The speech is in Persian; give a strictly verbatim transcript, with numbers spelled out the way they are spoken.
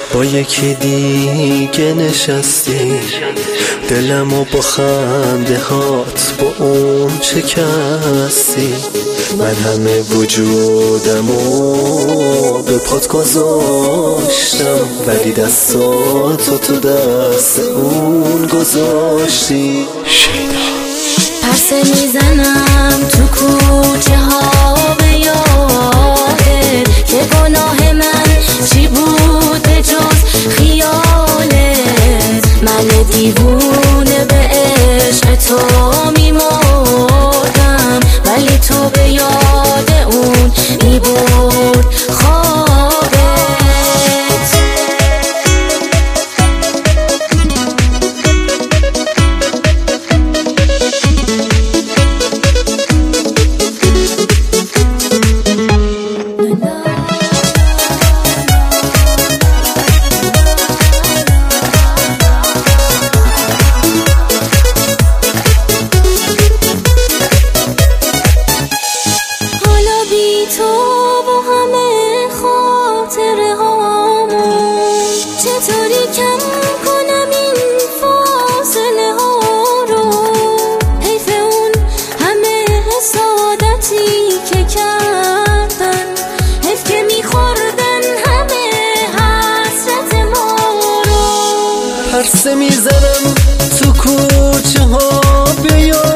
با یکی دیگه نشستی، دلمو با خنده هات با اون شکستی. من همه وجودمو به پات گذاشتم، ولی دستاتو تو دست اون گذاشتی. پرسه میزنم تو کوچه ها به یادت که گناه من چی بود به جز خیالت. من دیوونه به عشق تو میمردم، ولی تو به یاد اون میبرد خوابت. چطوری کم کنم این فاصله ها رو؟ حیف اون همه حسادتی که کردن، حیف که میخوردن همه حسرت ما رو. پرسه میزنم تو کوچه ها بیا